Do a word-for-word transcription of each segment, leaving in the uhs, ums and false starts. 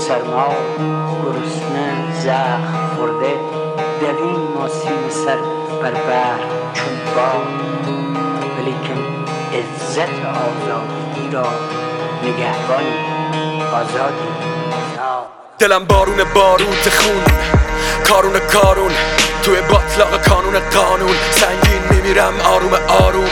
سرما گرسنه زخم خورده دویم و سیم سر بر بر چون باد، ولیکن عزت آزادی را نگهبانی آزادی آزاد. دلم بارون باروت خون، کارون کارون توی باطلاق کانون قانون، سنگین میمیرم آروم آروم.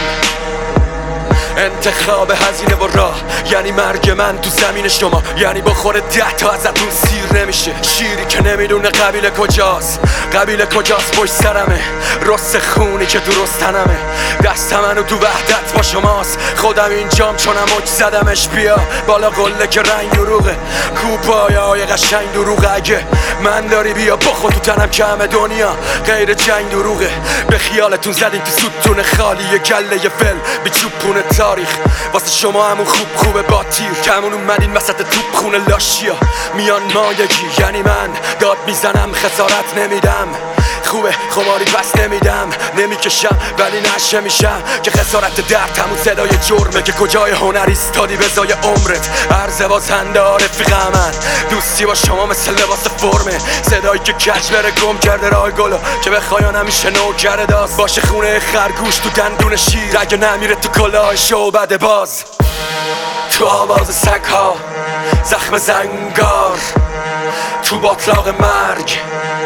انتخاب هزینه و راه یعنی مرگ من تو زمین شما، یعنی بخوره ده تا ازتون سیر نمیشه. شیری که نمیدونه قبیله کجاست، قبیله کجاست پشت سرمه، رست خونی که درست تنمه. دست منو تو وحدت با شماست، خودم اینجام چونم مج زدمش. بیا بالا قله که رنگ دروغه، کوپای های قشنگ دروغه. اگه من داری بیا بخور تو تنم که همه دنیا غیر جنگ دروغه. به خیالتون زدین تو ستون خالی یه گله یه فل بی چوبونه تاریخ، واسه شما همون خوب خوبه با تیر. کمون اومدین وسط توپ خونه لاشیا، میان مایگی یعنی من داد میزنم خسارت نمیدم. خوبه خماری پس نمیدم، نمیکشم ولی نشه میشم که خسارت درد همون صدای جرمه. که کجای هنر ایستادی به زای عمرت، عرض بازنده رفیق من. دوستی با شما مثل لباس فرمه، صدایی که کج بره گم کرده راه گلو، که به خایان همیشه نوکر داست باشه خونه خرگوش تو دندون شیر. اگه نمیره تو کلاه شعبده باز، تو آواز سگ ها زخم زنگار، تو باطلاق مرگ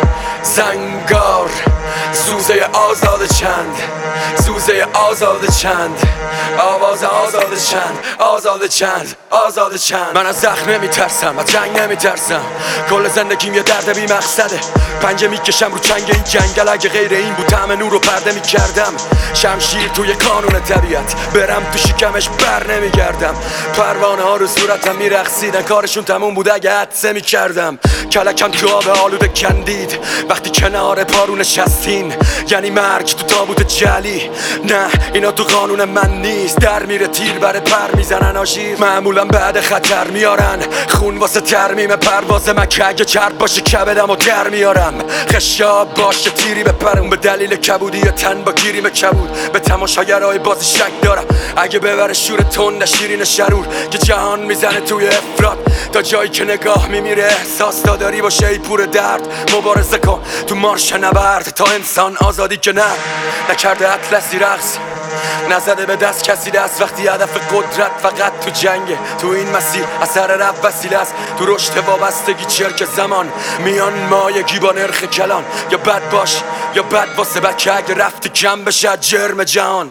زنگار. سوزه آزاد چند، سوزه آزاد چند، آواز آزاد چند، آزاد چند، آزاد چند. من از زخم نمیترسم، از جنگ نمیترسم، کل زندگیم یه درد بی مقصده. پنجه میکشم رو چنگ این جنگل، اگه غیر این بود طعم نور رو پرده میکردم. شمشیر توی کانون طبیعت، برم تو شکمش بر نمیگردم. پروانه ها رو صورتم میرقصیدن، کارشون تموم بود اگه حدسه میکردم. کلکم تو آب آلوده کندید وقتی کنار پارو نشستین، یعنی مرگ تو تابوت جلی. نه اینا تو قانون من نیست، در میره تیر بره پر میزنن آشیر. معمولا بعد خطر میارن خون واسه ترمیم پرواز من، که اگه چرب باشه کبدم و در میارم. خشاب باشه تیری بپرم، به دلیل کبودی یا تن با گیریم کبود. به تماشاگرای بازی شک دارم، اگه ببره شور تند شیرین شرور که جهان میزنه توی افراد. تا جایی که نگاه میمیره احساس داری باشه ای پور درد. مبارزه کن تو مارش نبرد تا انسان آزادی که نه نکرده اطلسی رقص، نزده به دست کسی دست. وقتی هدف قدرت فقط تو جنگه، تو این مسیر اثر رفت وسیله است. تو رشد وابستگی چرک زمان، میان مایگی با نرخ کلان. یا بد باش یا بد واسه بد که اگه رفتی کم بشه جرم جهان.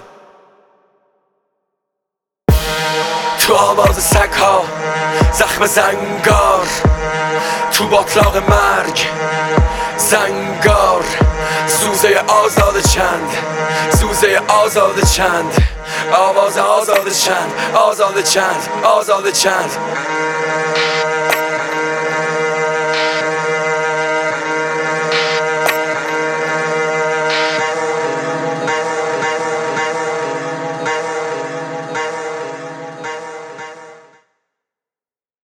تو آواز سگ ها زخم زنگار، تو باطلاق مرگ زنگار. سوزه آزاد چند، سوزه آزاد چند، آواز آزاد چند، آزاد چند، آزاد چند.